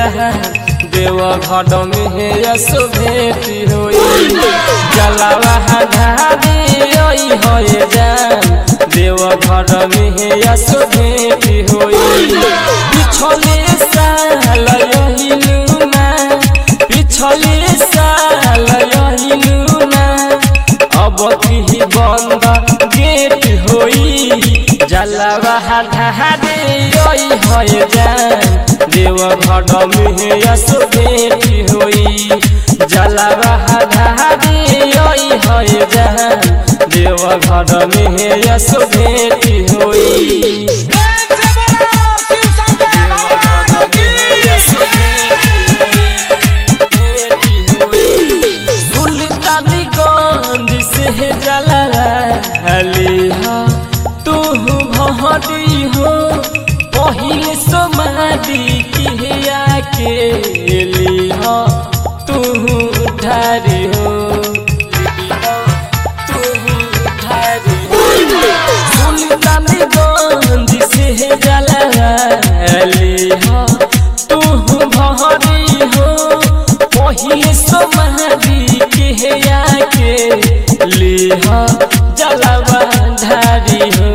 जहाँ देव घर में यसो भेटी होई जलावा ढारी होए जान देव घर में यसो भेटी होई पिछले साल यही पिछले साल यही अब की बंद गेट होई जलावा ढारी होए जान देव घर में यसो भेटी होई जलावा ढारी होए जान देव घर में यसो भेटी होई भहरी हो पहिले समाधि किया के लिहा तू ढारी हो सुल्तानगंज से जला लिहा तू भहरी हो पहिले समाधि किया के लिहा जलावा ढारी हो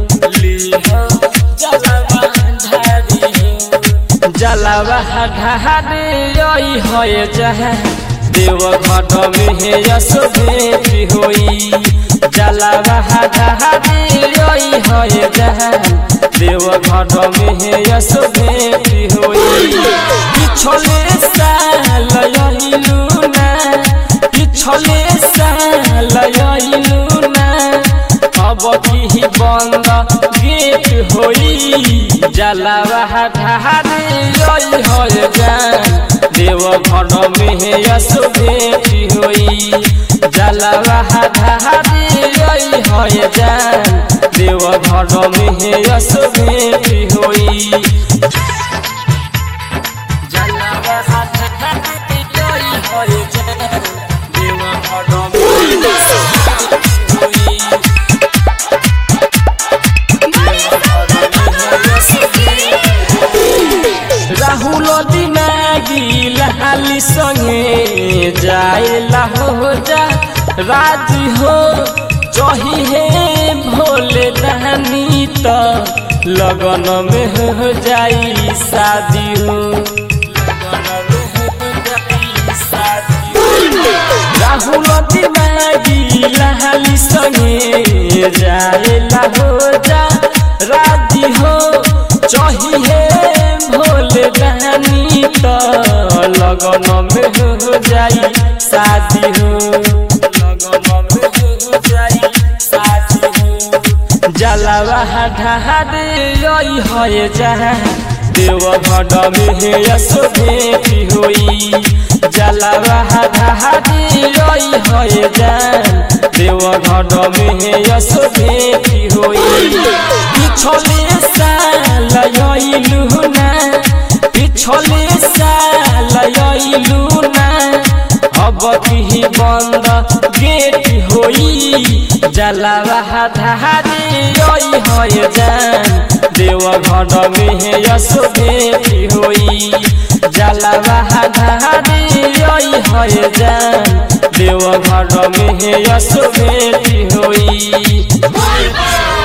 जलावा ढारी होए जहाँ देव घर में यसो भेटी होई जलावा ढारी होए जहाँ देव घर में यसो भेटी होई पिछले साल यही पिछले साल यही अब की बंद गेट होई जलावा ढारी होए जान देव घर में यसो भेटी होई जलावा ढारी होए जान देव घर में यसो भेटी होई जलावा ढारी होए जान देव घर में राहुल दिमागी लाली संगे जाएला हो जा राजी हो चही है भोले दानी तो लगन में हो जाई शादी हो राहुल दिमागी लाली संगे जाएला हो जा राजी हो चही है भोले दानी तो लगन में हो जाई शादी हो लगन में हो जाई शादी हो जलावा ढारी होए जहाँ देव घर में यसो भेटी होई जलावा ढारी होए जान देव घर में यसो भेटी होई पिछले साल यही पिछले साल यही अब की बंद गेट होई जलावा ढारी होए जान देव घर में यसो भेटी होई जलावा ढारी होए जान देव घर में यसो भेटी होई।